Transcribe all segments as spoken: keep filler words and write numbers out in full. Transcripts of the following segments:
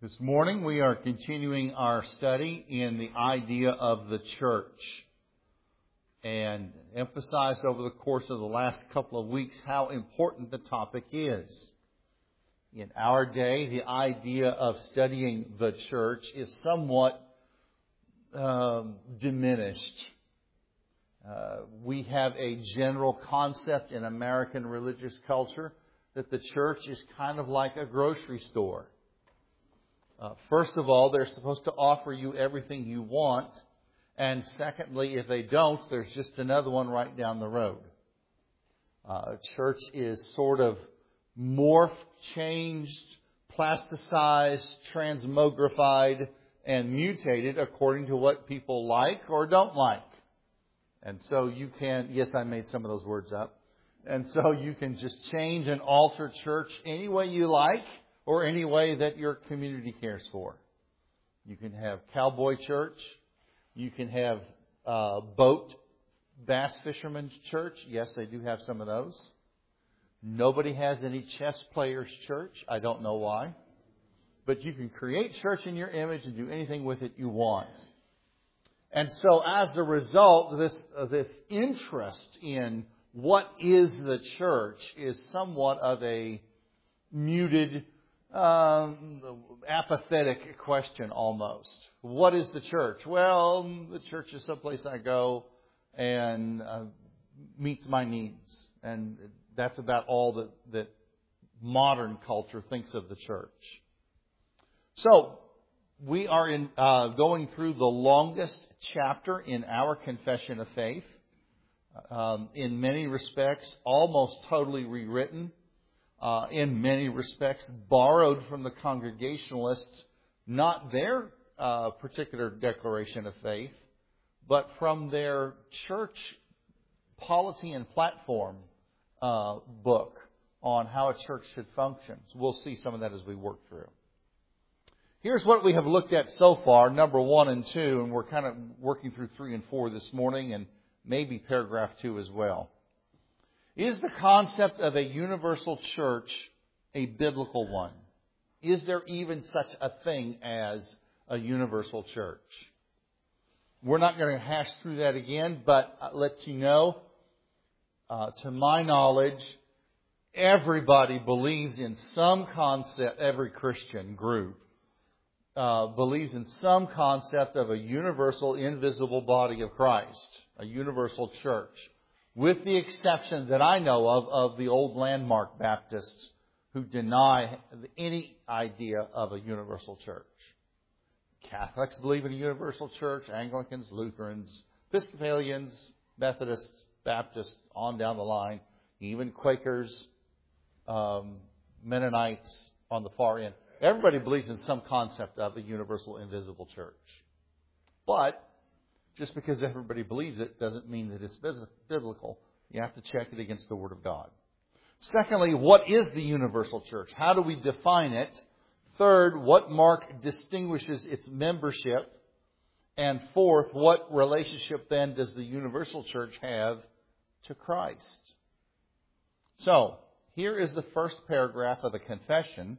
This morning we are continuing our study in the idea of the church, and emphasized over the course of the last couple of weeks how important the topic is. In our day, the idea of studying the church is somewhat um, diminished. Uh, we have a general concept in American religious culture that the church is kind of like a grocery store. Uh, first of all, they're supposed to offer you everything you want. And secondly, if they don't, there's just another one right down the road. Uh, church is sort of morphed, changed, plasticized, transmogrified, and mutated according to what people like or don't like. And so you can, yes, I made some of those words up. And so you can just change and alter church any way you like, or any way that your community cares for. You can have cowboy church. You can have uh, boat bass fishermen's church. Yes, they do have some of those. Nobody has any chess players church. I don't know why. But you can create church in your image and do anything with it you want. And so as a result, this, uh, this interest in what is the church is somewhat of a muted, Um, apathetic question almost. What is the church? Well, the church is someplace I go and uh, meets my needs. And that's about all that, that modern culture thinks of the church. So, we are in uh, going through the longest chapter in our confession of faith. Um, in many respects, almost totally rewritten. Uh, in many respects, borrowed from the Congregationalists, not their uh, particular declaration of faith, but from their church polity and platform uh, book on how a church should function. So we'll see some of that as we work through. Here's what we have looked at so far, number one and two, and we're kind of working through three and four this morning, and maybe paragraph two as well. Is the concept of a universal church a biblical one? Is there even such a thing as a universal church? We're not going to hash through that again, but I'll let you know, uh, to my knowledge, everybody believes in some concept, every Christian group uh, believes in some concept of a universal, invisible body of Christ, a universal church. With the exception that I know of, of the old landmark Baptists who deny any idea of a universal church. Catholics believe in a universal church, Anglicans, Lutherans, Episcopalians, Methodists, Baptists, on down the line, even Quakers, um, Mennonites on the far end. Everybody believes in some concept of a universal, invisible church. But just because everybody believes it doesn't mean that it's biblical. You have to check it against the Word of God. Secondly, what is the universal church? How do we define it? Third, what mark distinguishes its membership? And fourth, what relationship then does the universal church have to Christ? So, here is the first paragraph of the confession.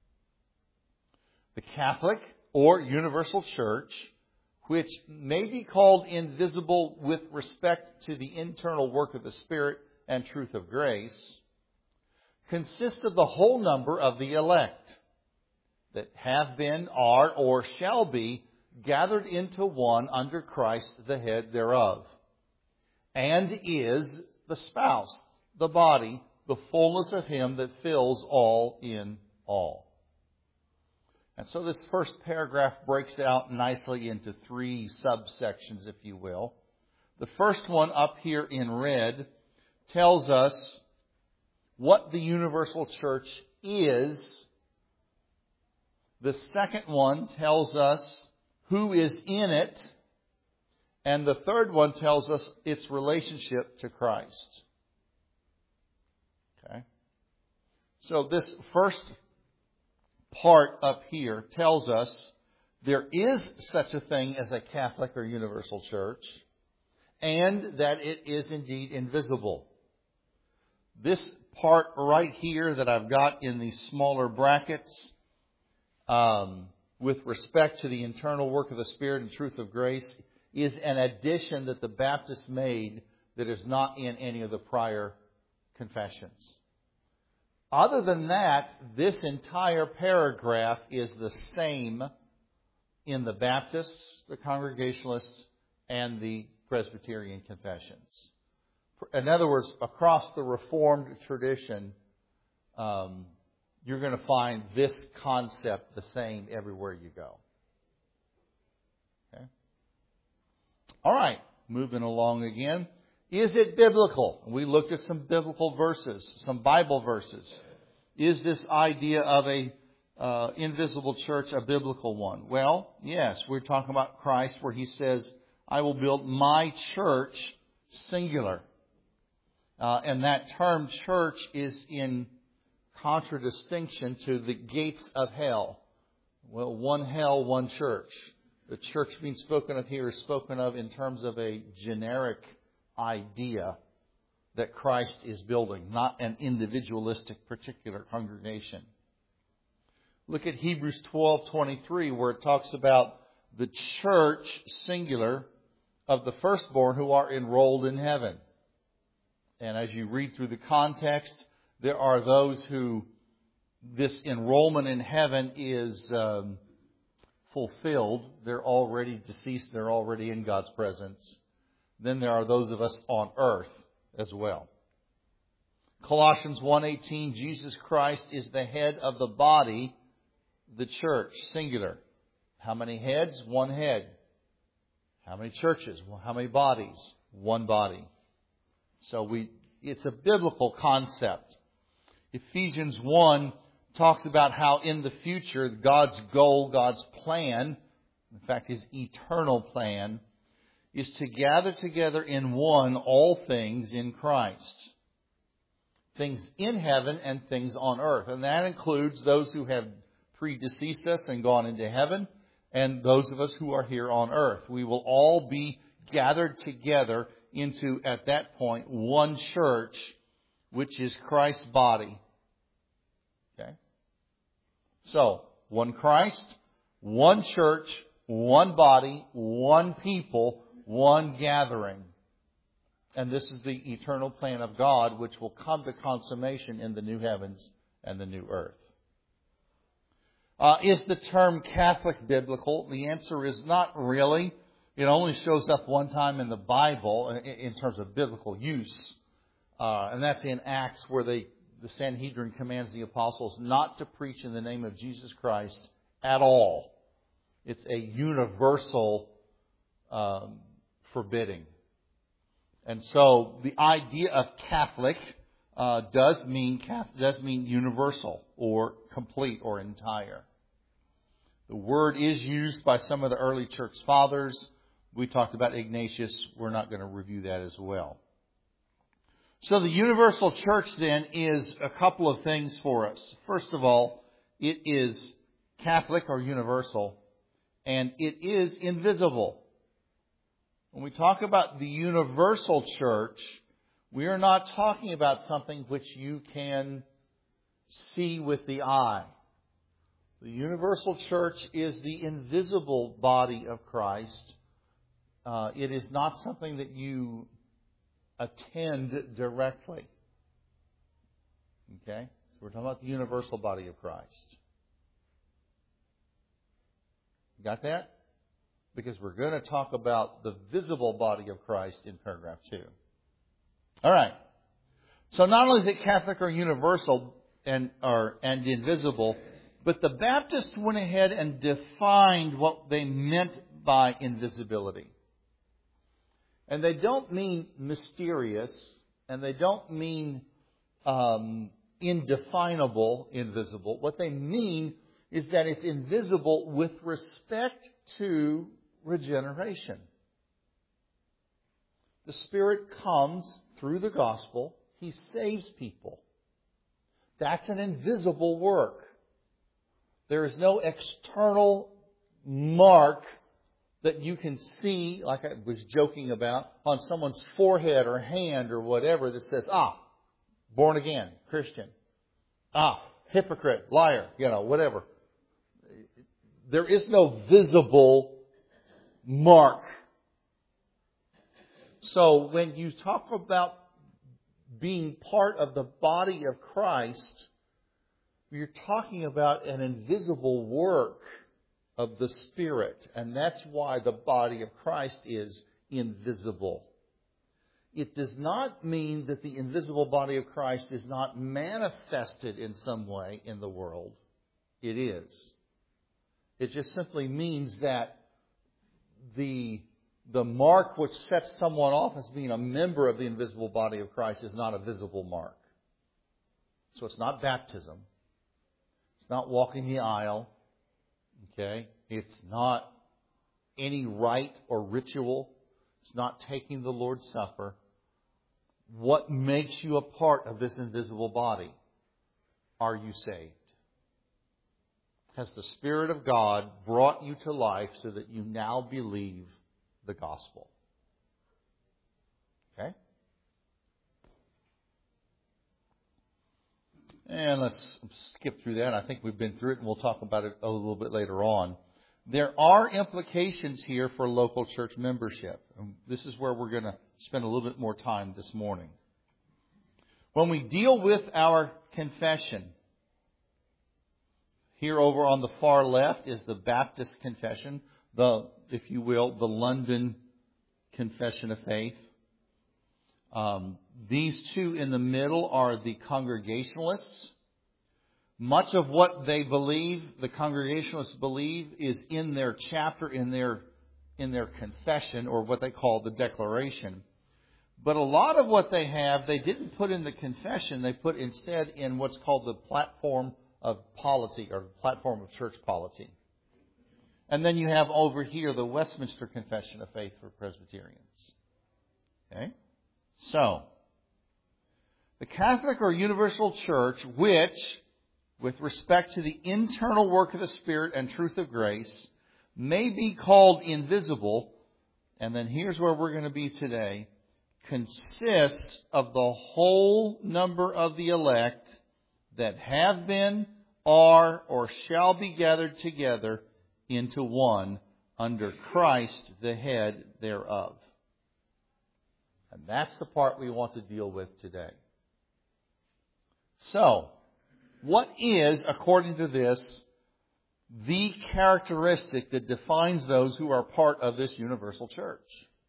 The Catholic or universal church, which may be called invisible with respect to the internal work of the Spirit and truth of grace, consists of the whole number of the elect that have been, are, or shall be gathered into one under Christ, the head thereof, and is the spouse, the body, the fullness of Him that fills all in all. And so this first paragraph breaks out nicely into three subsections, if you will. The first one up here in red tells us what the universal church is. The second one tells us who is in it. And the third one tells us its relationship to Christ. Okay. So this first part up here tells us there is such a thing as a Catholic or universal church, and that it is indeed invisible. This part right here that I've got in these smaller brackets um, with respect to the internal work of the Spirit and truth of grace is an addition that the Baptists made that is not in any of the prior confessions. Other than that, this entire paragraph is the same in the Baptists, the Congregationalists, and the Presbyterian confessions. In other words, across the Reformed tradition, um, you're going to find this concept the same everywhere you go. Okay? All right, moving along again. Is it biblical? We looked at some biblical verses, some Bible verses. Is this idea of a uh, invisible church a biblical one? Well, yes, we're talking about Christ where He says, I will build my church, singular. Uh, and that term church is in contradistinction to the gates of hell. Well, one hell, one church. The church being spoken of here is spoken of in terms of a generic idea that Christ is building, not an individualistic particular congregation. Look at Hebrews twelve twenty-three, where it talks about the church, singular, of the firstborn who are enrolled in heaven. And as you read through the context, there are those who this enrollment in heaven is um, fulfilled. They're already deceased. They're already in God's presence. Then there are those of us on earth as well. Colossians one eighteen, Jesus Christ is the head of the body, the church, singular. How many heads? One head. How many churches? Well, how many bodies? One body. So we, it's a biblical concept. Ephesians one talks about how in the future God's goal, God's plan, in fact His eternal plan, is to gather together in one all things in Christ. Things in heaven and things on earth. And that includes those who have predeceased us and gone into heaven, and those of us who are here on earth. We will all be gathered together into, at that point, one church, which is Christ's body. Okay? So, one Christ, one church, one body, one people, one gathering. And this is the eternal plan of God, which will come to consummation in the new heavens and the new earth. Uh, is the term Catholic biblical? The answer is not really. It only shows up one time in the Bible in, in terms of biblical use. Uh, and that's in Acts where they, the Sanhedrin commands the apostles not to preach in the name of Jesus Christ at all. It's a universal um, forbidding. And so the idea of Catholic uh, does mean does mean universal or complete or entire. The word is used by some of the early church fathers. We talked about Ignatius. We're not going to review that as well. So the universal church then is a couple of things for us. First of all, it is Catholic or universal, and it is invisible. When we talk about the universal church, we are not talking about something which you can see with the eye. The universal church is the invisible body of Christ. Uh, it is not something that you attend directly. Okay? So we're talking about the universal body of Christ. Got that? Because we're going to talk about the visible body of Christ in paragraph two. All right. So not only is it Catholic or universal and or and invisible, but the Baptists went ahead and defined what they meant by invisibility. And they don't mean mysterious, and they don't mean um, indefinable, invisible. What they mean is that it's invisible with respect to regeneration. The Spirit comes through the gospel. He saves people. That's an invisible work. There is no external mark that you can see, like I was joking about, on someone's forehead or hand or whatever that says, ah, born again, Christian. Ah, hypocrite, liar, you know, whatever. there is no visible mark. So when you talk about being part of the body of Christ, you're talking about an invisible work of the Spirit. And that's why the body of Christ is invisible. It does not mean that the invisible body of Christ is not manifested in some way in the world. It is. It just simply means that the, the mark which sets someone off as being a member of the invisible body of Christ is not a visible mark. So it's not baptism. It's not walking the aisle. Okay? It's not any rite or ritual. It's not taking the Lord's Supper. What makes you a part of this invisible body? Are you saved? Has the Spirit of God brought you to life so that you now believe the gospel? Okay? And let's skip through that. I think we've been through it and we'll talk about it a little bit later on. There are implications here for local church membership. And this is where we're going to spend a little bit more time this morning. When we deal with our confession, here over on the far left is the Baptist Confession, the, if you will, the London Confession of Faith. Um, these two in the middle are the Congregationalists. Much of what they believe, the Congregationalists believe, is in their chapter, in their in their confession, or what they call the Declaration. But a lot of what they have, they didn't put in the confession. They put instead in what's called the platform of polity, or platform of church polity. And then you have over here the Westminster Confession of Faith for Presbyterians. Okay? So, the Catholic or Universal Church, which, with respect to the internal work of the Spirit and truth of grace, may be called invisible, and then here's where we're going to be today, consists of the whole number of the elect that have been, are, or shall be gathered together into one under Christ, the head thereof. And that's the part we want to deal with today. So, what is, according to this, the characteristic that defines those who are part of this universal church?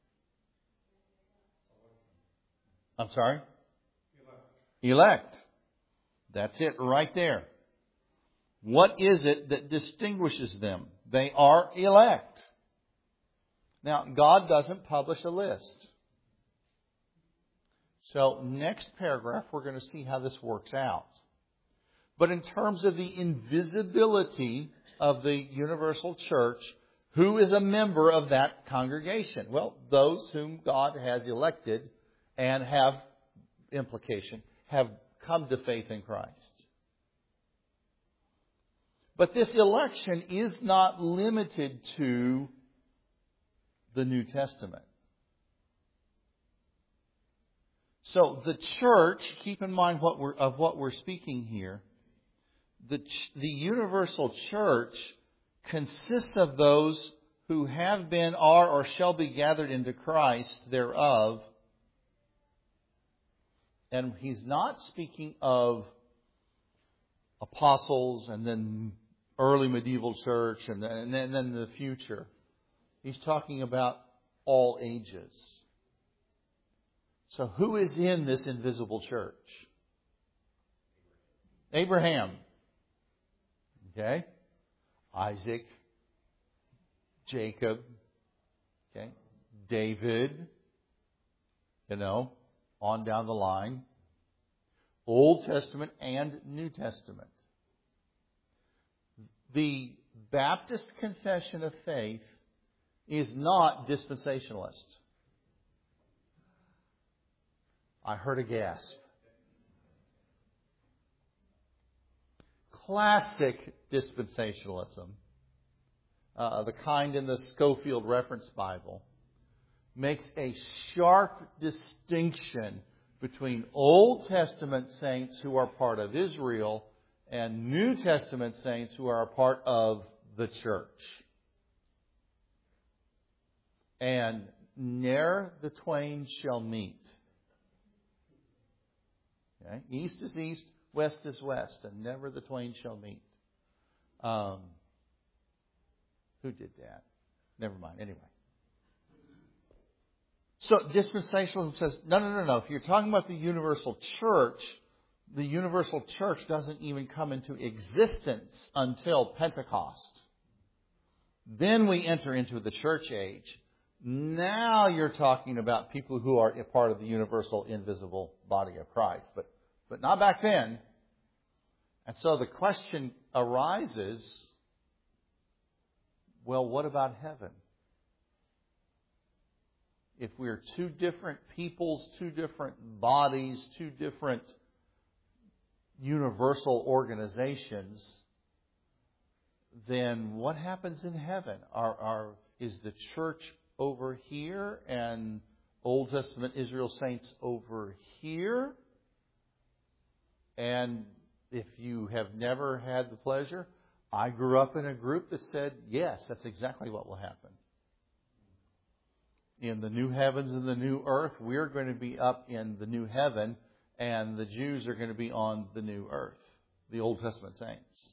I'm sorry? Elect. Elect. That's it right there. What is it that distinguishes them? They are elect. Now, God doesn't publish a list. So, next paragraph, we're going to see how this works out. But in terms of the invisibility of the universal church, who is a member of that congregation? Well, those whom God has elected and have, implication, have come to faith in Christ. But this election is not limited to the New Testament. So the church, keep in mind what we're, of what we're speaking here, the, the universal church consists of those who have been, are, or shall be gathered into Christ thereof. And he's not speaking of apostles and then early medieval church and then, and then the future. He's talking about all ages. So who is in this invisible church? Abraham. Okay? Isaac. Jacob. Okay? David. You know, on down the line. Old Testament and New Testament. The Baptist Confession of Faith is not dispensationalist. I heard a gasp. Classic dispensationalism, uh, the kind in the Scofield Reference Bible, makes a sharp distinction between Old Testament saints who are part of Israel and New Testament saints who are a part of the church. And ne'er the twain shall meet. Okay? East is east, west is west, and never the twain shall meet. Um, who did that? Never mind. Anyway. So dispensationalism says, no, no, no, no. If you're talking about the universal church, the universal church doesn't even come into existence until Pentecost. Then we enter into the church age. Now you're talking about people who are a part of the universal invisible body of Christ. But, but not back then. And so the question arises, well, what about heaven? If we're two different peoples, two different bodies, two different universal organizations, then what happens in heaven? Are, are, is the church over here and Old Testament Israel saints over here? And if you have never had the pleasure, I grew up in a group that said, yes, that's exactly what will happen. In the new heavens and the new earth, we're going to be up in the new heaven, and the Jews are going to be on the new earth, the Old Testament saints.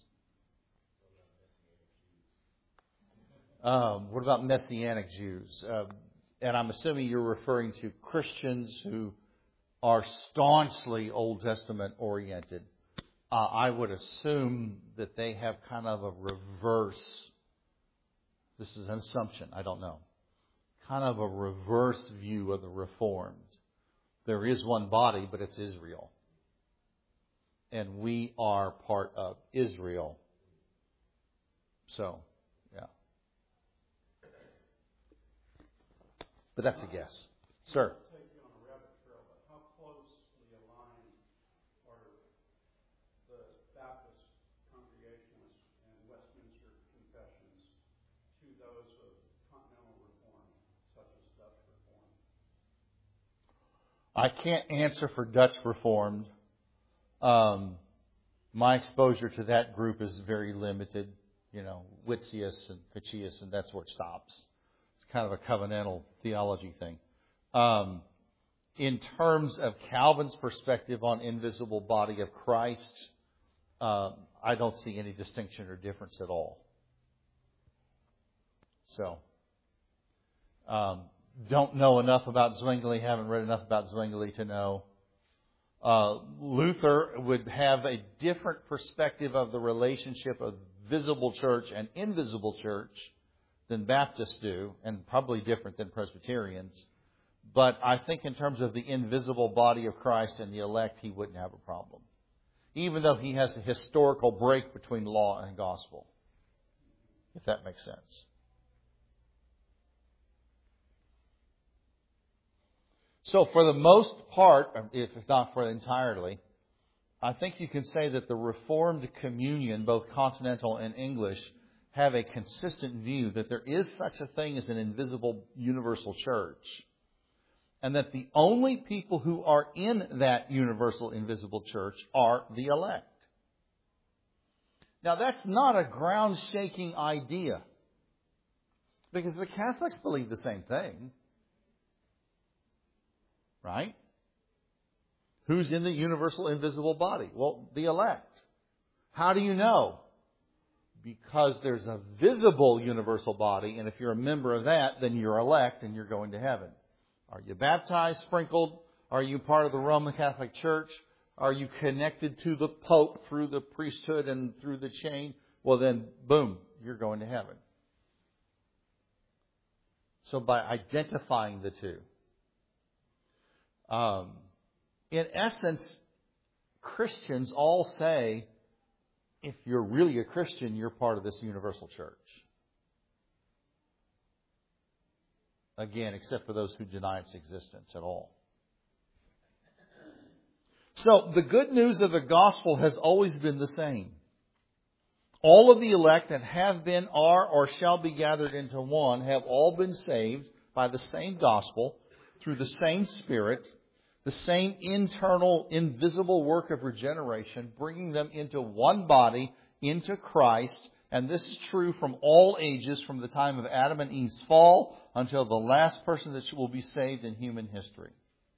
Um, what about Messianic Jews? Uh, and I'm assuming you're referring to Christians who are staunchly Old Testament oriented. Uh, I would assume that they have kind of a reverse. This is an assumption. I don't know. Kind of a reverse view of the Reformed. There is one body, but it's Israel. And we are part of Israel. So, yeah. But that's a guess. Sir? I'll take you on a rabbit trail, but how closely aligned are the Baptist Congregationalists and Westminster Confessions to those of Continental Reform, such as Dutch Reform? I can't answer for Dutch Reformed. Um, my exposure to that group is very limited. You know, Witzius and Pacius, and that's where it stops. It's kind of a covenantal theology thing. Um, in terms of Calvin's perspective on invisible body of Christ, uh, I don't see any distinction or difference at all. So, um, don't know enough about Zwingli, haven't read enough about Zwingli to know. Uh, Luther would have a different perspective of the relationship of visible church and invisible church than Baptists do, and probably different than Presbyterians. But I think in terms of the invisible body of Christ and the elect, he wouldn't have a problem. Even though he has a historical break between law and gospel. If that makes sense. So for the most part, if not for entirely, I think you can say that the Reformed communion, both continental and English, have a consistent view that there is such a thing as an invisible universal church. And that the only people who are in that universal invisible church are the elect. Now that's not a ground-shaking idea. Because the Catholics believe the same thing. Right? Who's in the universal invisible body? Well, the elect. How do you know? Because there's a visible universal body, and if you're a member of that, then you're elect and you're going to heaven. Are you baptized, sprinkled? Are you part of the Roman Catholic Church? Are you connected to the Pope through the priesthood and through the chain? Well, then, boom, you're going to heaven. So by identifying the two. Um, in essence, Christians all say, if you're really a Christian, you're part of this universal church. Again, except for those who deny its existence at all. So, the good news of the gospel has always been the same. All of the elect that have been, are, or shall be gathered into one have all been saved by the same gospel, through the same Spirit, the same internal, invisible work of regeneration, bringing them into one body, into Christ, And this is true from all ages, from the time of Adam and Eve's fall until the last person that will be saved in human history.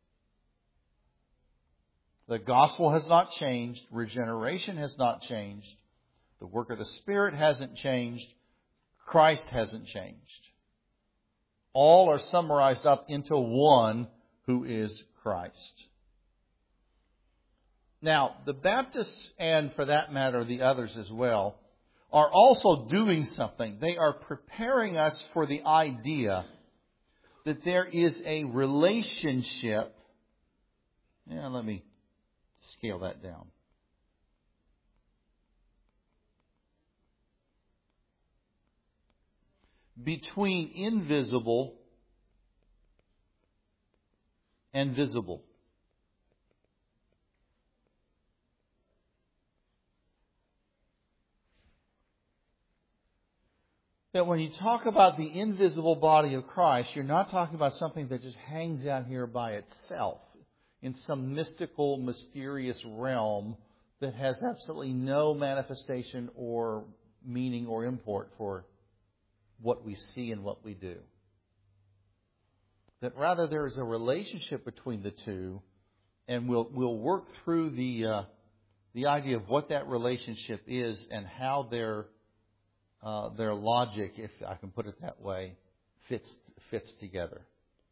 The gospel has not changed. Regeneration has not changed. The work of the Spirit hasn't changed. Christ hasn't changed. All are summarized up into one, who is Christ. Now, the Baptists, and for that matter the others as well, are also doing something. They are preparing us for the idea that there is a relationship. Yeah, let me scale that down. Between invisible and visible. That when you talk about the invisible body of Christ, you're not talking about something that just hangs out here by itself in some mystical, mysterious realm that has absolutely no manifestation or meaning or import for what we see and what we do. That rather there is a relationship between the two, and we'll we'll work through the uh, the idea of what that relationship is and how their uh, their logic, if I can put it that way, fits fits together.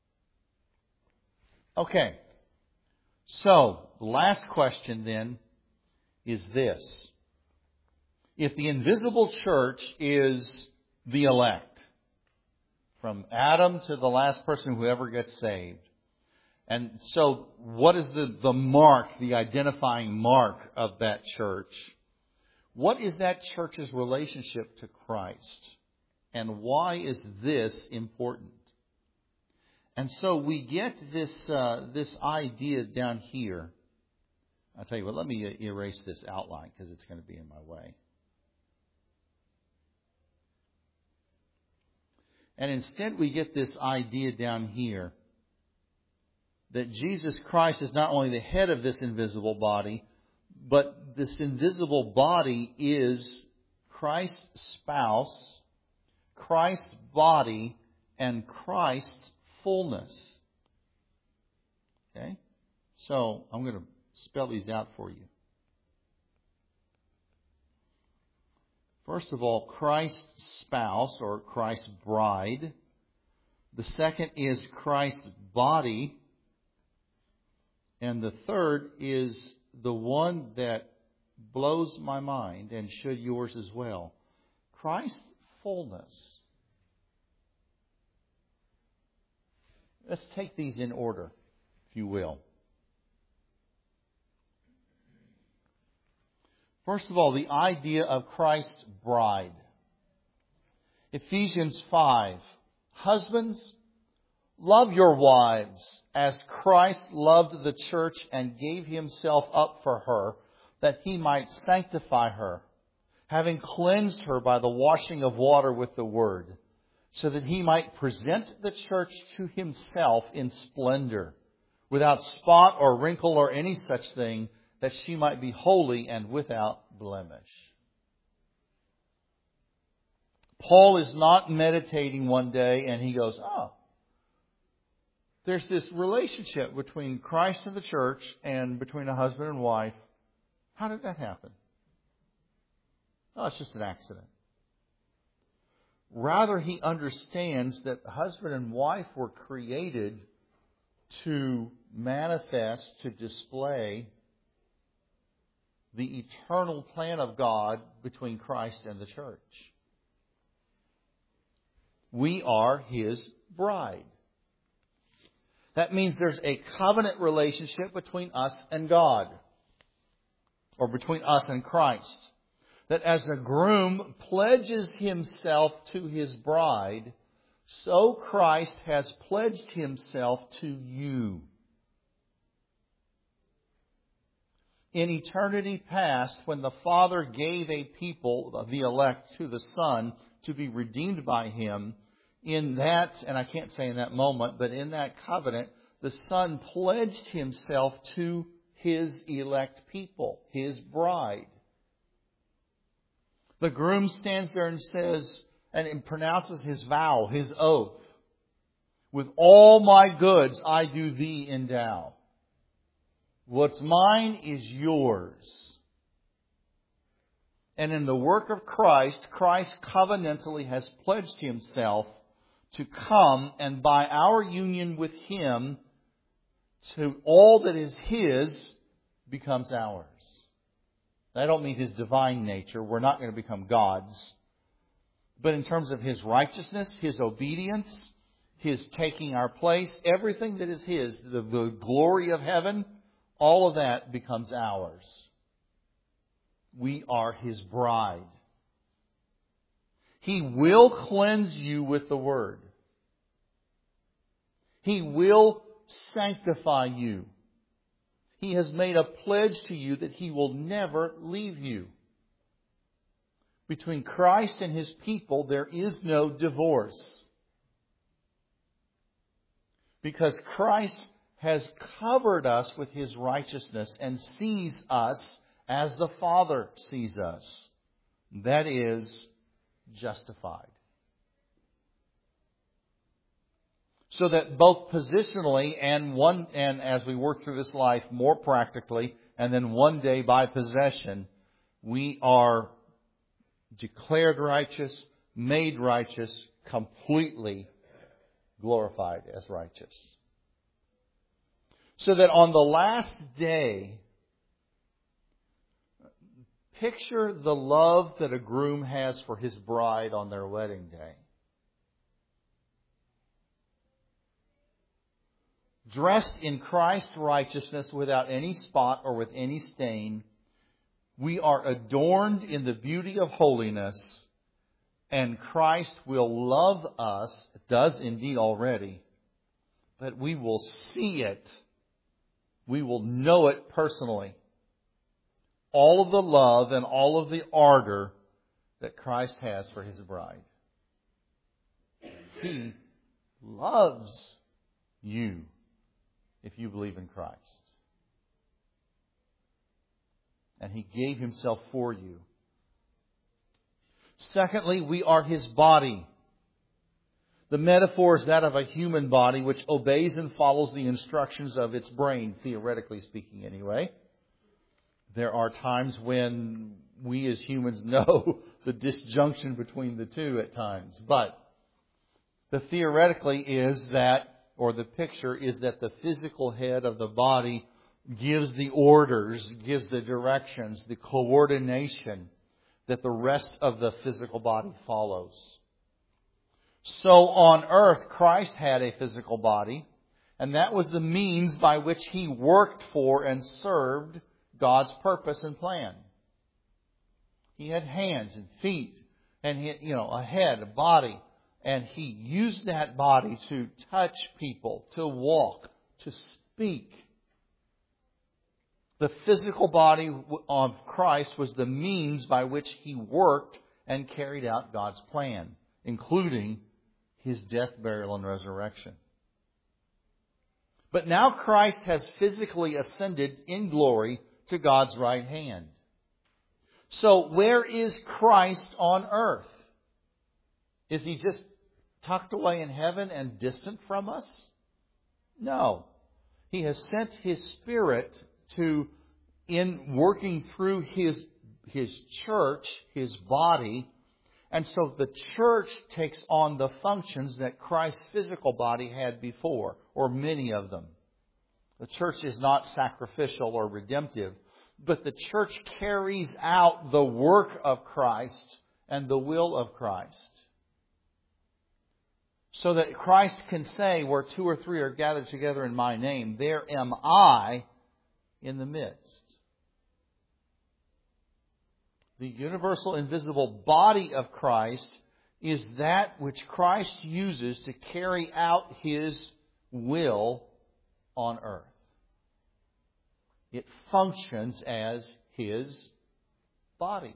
Okay. So, the last question then is this. If the invisible church is the elect, from Adam to the last person who ever gets saved, and so what is the, the mark, the identifying mark of that church? What is that church's relationship to Christ? And why is this important? And so we get this uh, this idea down here. I'll tell you what, let me erase this outline because it's going to be in my way. And instead we get this idea down here that Jesus Christ is not only the head of this invisible body, but this invisible body is Christ's spouse, Christ's body, and Christ's fullness. Okay? So, I'm going to spell these out for you. First of all, Christ's spouse, or Christ's bride. The second is Christ's body. And the third is the one that blows my mind, and should yours as well. Christ's fullness. Let's take these in order, if you will. First of all, the idea of Christ's bride. Ephesians five. Husbands, love your wives as Christ loved the church and gave himself up for her, that he might sanctify her, having cleansed her by the washing of water with the word, so that he might present the church to himself in splendor, without spot or wrinkle or any such thing, that she might be holy and without blemish. Paul is not meditating one day and he goes, oh, there's this relationship between Christ and the church and between a husband and wife. How did that happen? Oh, it's just an accident. Rather, he understands that husband and wife were created to manifest, to display the eternal plan of God between Christ and the church. We are his bride. That means there's a covenant relationship between us and God, or between us and Christ. That as a groom pledges himself to his bride, so Christ has pledged himself to you. In eternity past, when the Father gave a people, the elect, to the Son to be redeemed by him, in that, and I can't say in that moment, but in that covenant, the Son pledged himself to his elect people, his bride. The groom stands there and says, and pronounces his vow, his oath. With all my goods I do thee endow. What's mine is yours. And in the work of Christ, Christ covenantally has pledged Himself to come, and by our union with Him, to all that is His becomes ours. I don't mean His divine nature. We're not going to become gods. But in terms of His righteousness, His obedience, His taking our place, everything that is His, the, the glory of heaven, all of that becomes ours. We are His bride. He will cleanse you with the Word. He will sanctify you. He has made a pledge to you that He will never leave you. Between Christ and His people, there is no divorce. Because Christ has covered us with His righteousness and sees us as the Father sees us. That is, justified. So that both positionally and one, and as we work through this life more practically, and then one day by possession, we are declared righteous, made righteous, completely glorified as righteous. So that on the last day, picture the love that a groom has for his bride on their wedding day. Dressed in Christ's righteousness without any spot or with any stain, we are adorned in the beauty of holiness, and Christ will love us, does indeed already, but we will see it. We will know it personally. All of the love and all of the ardor that Christ has for His bride. He loves you if you believe in Christ. And He gave Himself for you. Secondly, we are His body. The metaphor is that of a human body which obeys and follows the instructions of its brain, theoretically speaking anyway. There are times when we as humans know the disjunction between the two at times. But the theoretically is that, or the picture is that the physical head of the body gives the orders, gives the directions, the coordination that the rest of the physical body follows. So on earth, Christ had a physical body, and that was the means by which He worked for and served God's purpose and plan. He had hands and feet, and he, you know, a head, a body, and He used that body to touch people, to walk, to speak. The physical body of Christ was the means by which He worked and carried out God's plan, including His death, burial, and resurrection. But now Christ has physically ascended in glory to God's right hand. So where is Christ on earth? Is He just tucked away in heaven and distant from us? No. He has sent His Spirit to, in working through His, His church, His body. And so the church takes on the functions that Christ's physical body had before, or many of them. The church is not sacrificial or redemptive, but the church carries out the work of Christ and the will of Christ. So that Christ can say, where two or three are gathered together in my name, there am I in the midst. The universal invisible body of Christ is that which Christ uses to carry out His will on earth. It functions as His body.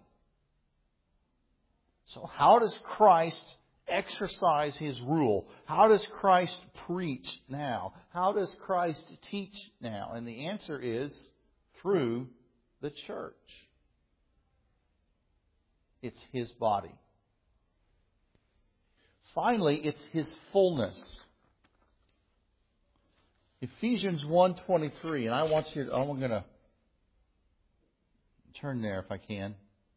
So how does Christ exercise His rule? How does Christ preach now? How does Christ teach now? And the answer is through the church. It's His body. Finally, it's His fullness. Ephesians one twenty-three, and I want you to, I'm going to turn there if I can.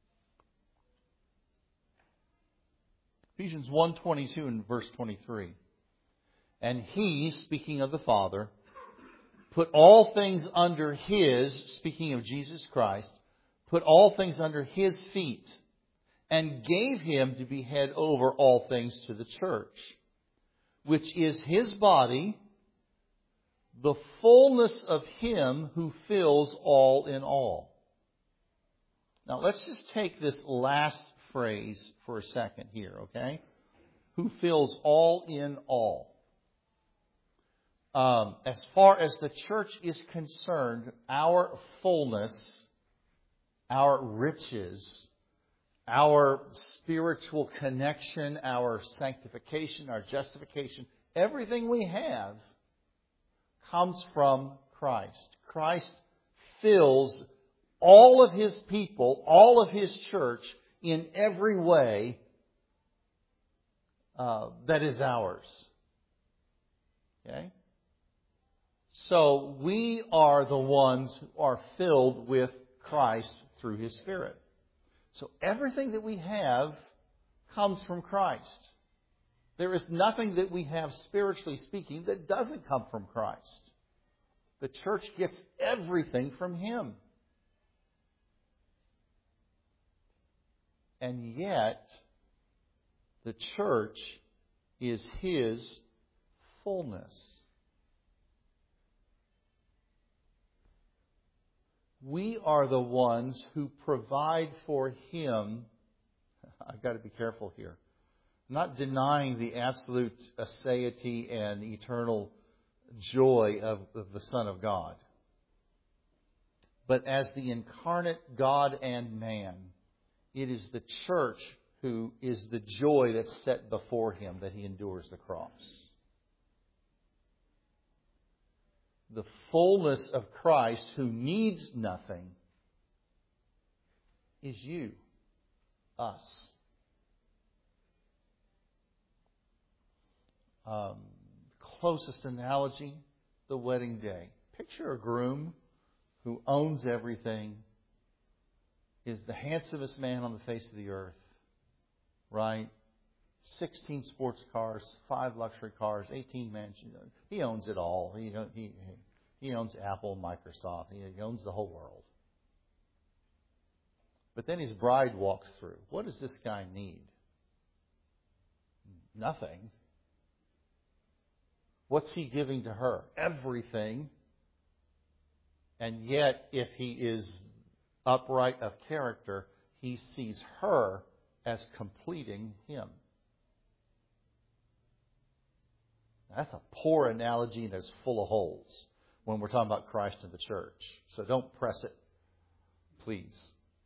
Ephesians one twenty-two and verse twenty-three. And He, speaking of the Father, put all things under His, speaking of Jesus Christ, put all things under His feet, and gave Him to be head over all things to the church, which is His body, the fullness of Him who fills all in all. Now let's just take this last phrase for a second here, okay? Who fills all in all. Um, as far as the church is concerned, our fullness, our riches, our spiritual connection, our sanctification, our justification, everything we have comes from Christ. Christ fills all of His people, all of His church, in every way uh, that is ours. Okay? So we are the ones who are filled with Christ through His Spirit. So everything that we have comes from Christ. There is nothing that we have, spiritually speaking, that doesn't come from Christ. The church gets everything from Him. And yet, the church is His fullness. We are the ones who provide for Him. I've got to be careful here. I'm not denying the absolute aseity and eternal joy of, of the Son of God. But as the incarnate God and man, it is the church who is the joy that's set before Him that He endures the cross. The fullness of Christ, who needs nothing, is you, us. Um, closest analogy, the wedding day. Picture a groom who owns everything, is the handsomest man on the face of the earth, right? sixteen sports cars, five luxury cars, eighteen mansions. He owns it all. He, he, he owns Apple, Microsoft. He owns the whole world. But then his bride walks through. What does this guy need? Nothing. What's he giving to her? Everything. And yet, if he is upright of character, he sees her as completing him. That's a poor analogy and it's full of holes when we're talking about Christ and the church. So don't press it, please.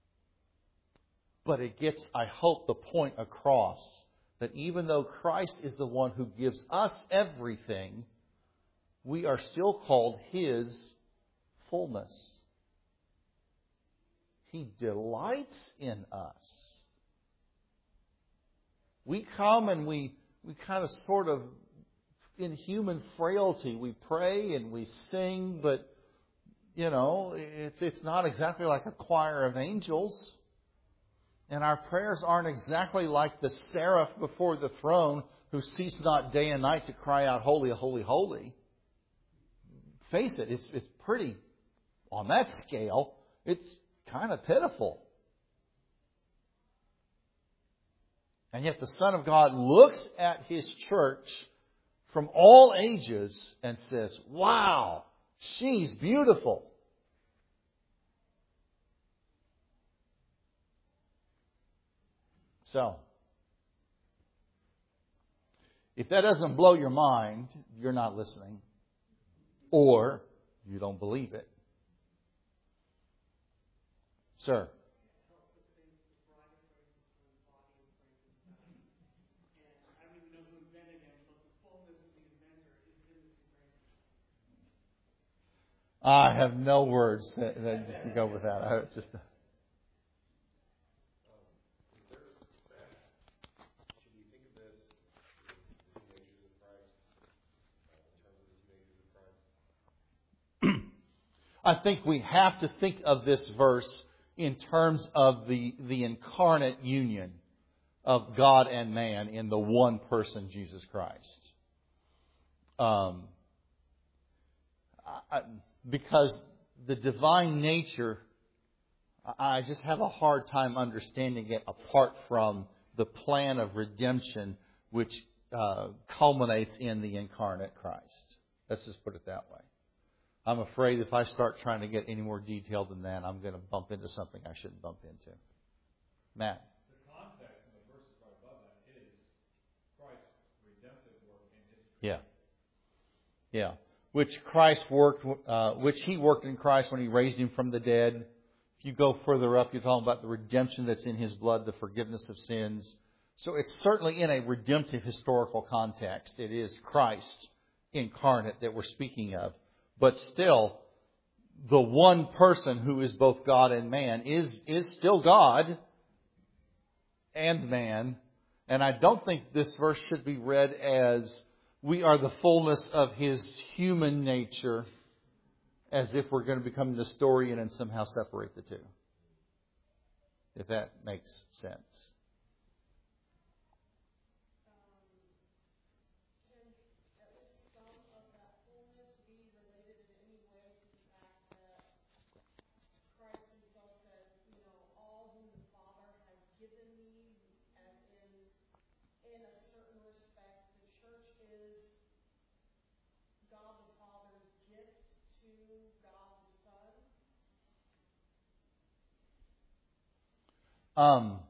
But it gets, I hope, the point across that even though Christ is the one who gives us everything, we are still called His fullness. He delights in us. We come and we, we kind of sort of, in human frailty, we pray and we sing, but, you know, it's, it's not exactly like a choir of angels. And our prayers aren't exactly like the seraph before the throne who cease not day and night to cry out, holy, holy, holy. Face it, it's, it's pretty, on that scale, it's kind of pitiful. And yet the Son of God looks at His church from all ages and says, wow, she's beautiful. So, if that doesn't blow your mind, you're not listening. Or you don't believe it. Sir. I have no words to, to go with that. I just. I think we have to think of this verse in terms of the, the incarnate union of God and man in the one person, Jesus Christ. Um, I, because the divine nature, I just have a hard time understanding it apart from the plan of redemption which uh, culminates in the incarnate Christ. Let's just put it that way. I'm afraid if I start trying to get any more detailed than that, I'm going to bump into something I shouldn't bump into. Matt? The context in the verses right above that is Christ's redemptive work in history. Yeah. Yeah. Which Christ worked, uh, which He worked in Christ when He raised Him from the dead. If you go further up, you're talking about the redemption that's in His blood, the forgiveness of sins. So it's certainly in a redemptive historical context. It is Christ incarnate that we're speaking of. But still, the one person who is both God and man is, is still God and man. And I don't think this verse should be read as we are the fullness of His human nature, as if we're going to become Nestorian and somehow separate the two. If that makes sense. Um,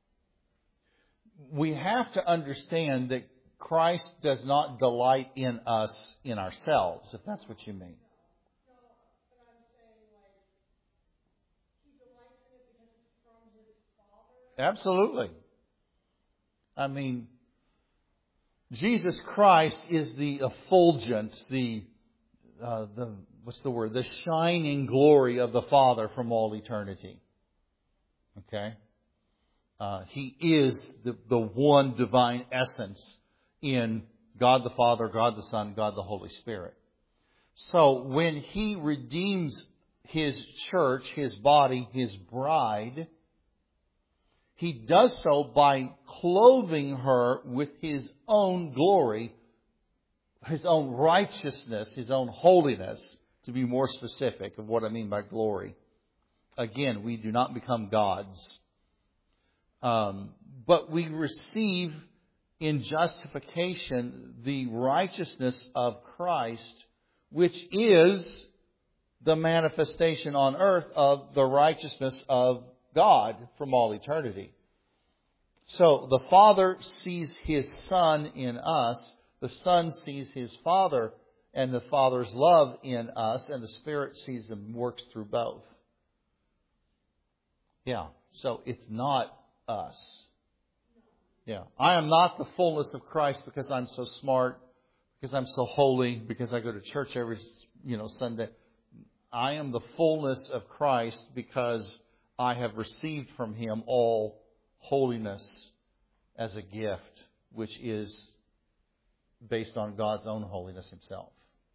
we have to understand that Christ does not delight in us in ourselves, if that's what you mean. No, but I'm saying, like, He delights in it because it's from His Father. Absolutely. I mean, Jesus Christ is the effulgence, the, uh, the, what's the word? The shining glory of the Father from all eternity. Okay? Uh, he is the, the one divine essence in God the Father, God the Son, God the Holy Spirit. So when He redeems His church, His body, His bride, He does so by clothing her with His own glory, His own righteousness, His own holiness, to be more specific of what I mean by glory. Again, we do not become gods. Um, but we receive in justification the righteousness of Christ, which is the manifestation on earth of the righteousness of God from all eternity. So the Father sees His Son in us, the Son sees His Father and the Father's love in us, and the Spirit sees and works through both. Yeah, so it's not us. Yeah, I am not the fullness of Christ because I'm so smart, because I'm so holy, because I go to church every, you know, Sunday. I am the fullness of Christ because I have received from Him all holiness as a gift, which is based on God's own holiness Himself.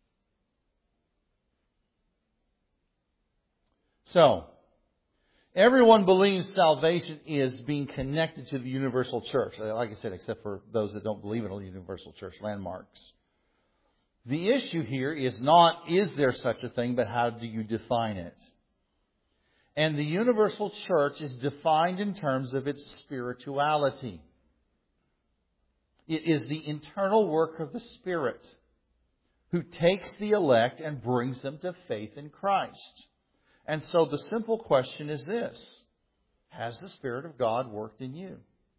So, everyone believes salvation is being connected to the universal church. Like I said, except for those that don't believe in a universal church landmarks. The issue here is not, is there such a thing, but how do you define it? And the universal church is defined in terms of its spirituality. It is the internal work of the Spirit who takes the elect and brings them to faith in Christ. And so the simple question is this: has the Spirit of God worked in you?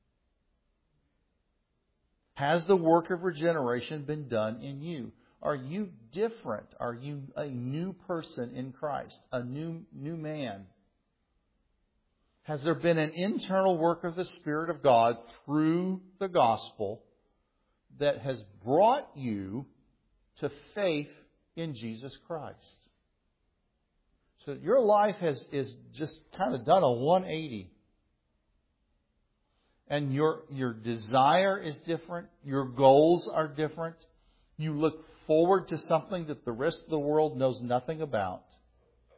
Has the work of regeneration been done in you? Are you different? Are you a new person in Christ? A new, new man? Has there been an internal work of the Spirit of God through the gospel that has brought you to faith in Jesus Christ? So your life has is just kind of done a one eighty. And your your desire is different. Your goals are different. You look forward to something that the rest of the world knows nothing about.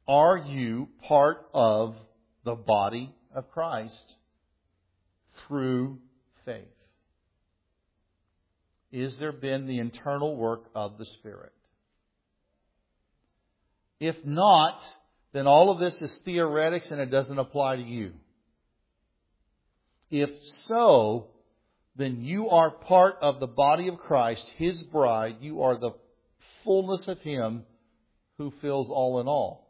Are you part of the body of Christ through faith? Is there been the internal work of the Spirit? If not, then all of this is theoretics and it doesn't apply to you. If so, then you are part of the body of Christ, His bride. You are the fullness of Him who fills all in all.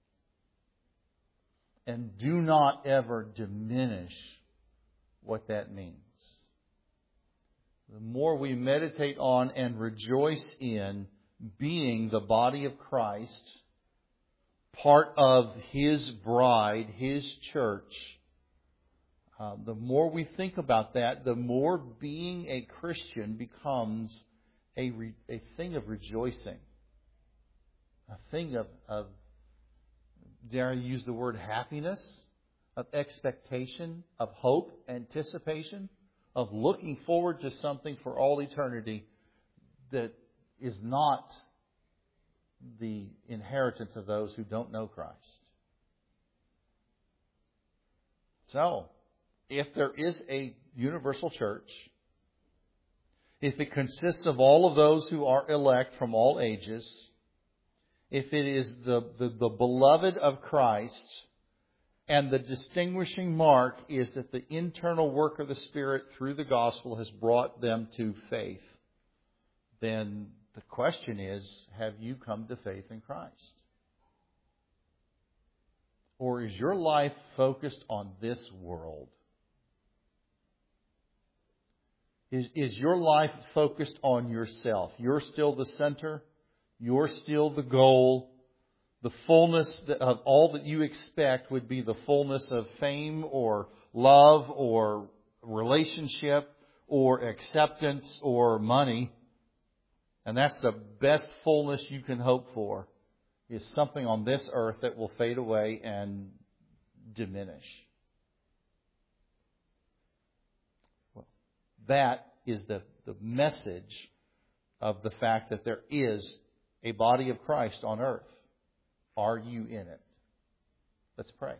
And do not ever diminish what that means. The more we meditate on and rejoice in being the body of Christ, part of His bride, His church, uh, the more we think about that, the more being a Christian becomes a, re- a thing of rejoicing. A thing of, of, dare I use the word happiness, of expectation, of hope, anticipation, of looking forward to something for all eternity that is not the inheritance of those who don't know Christ. So, if there is a universal church, if it consists of all of those who are elect from all ages, if it is the, the, the beloved of Christ, and the distinguishing mark is that the internal work of the Spirit through the gospel has brought them to faith, then the question is, have you come to faith in Christ? Or is your life focused on this world? Is, is your life focused on yourself? You're still the center. You're still the goal. The fullness of all that you expect would be the fullness of fame or love or relationship or acceptance or money. And that's the best fullness you can hope for, is something on this earth that will fade away and diminish. Well, that is the, the message of the fact that there is a body of Christ on earth. Are you in it? Let's pray.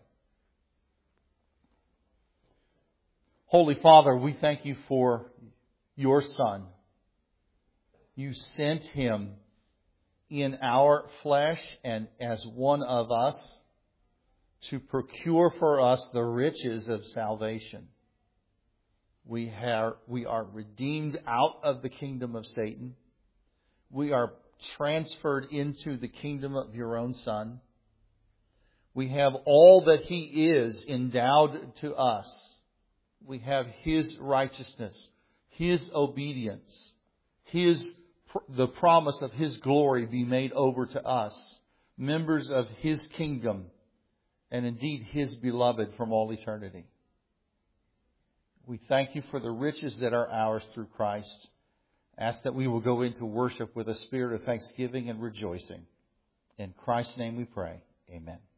Holy Father, we thank you for your Son. You sent Him in our flesh and as one of us to procure for us the riches of salvation. We are, we are redeemed out of the kingdom of Satan. We are transferred into the kingdom of your own Son. We have all that He is endowed to us. We have His righteousness, His obedience, His the promise of His glory be made over to us, members of His kingdom, and indeed His beloved from all eternity. We thank you for the riches that are ours through Christ. Ask that we will go into worship with a spirit of thanksgiving and rejoicing. In Christ's name we pray. Amen.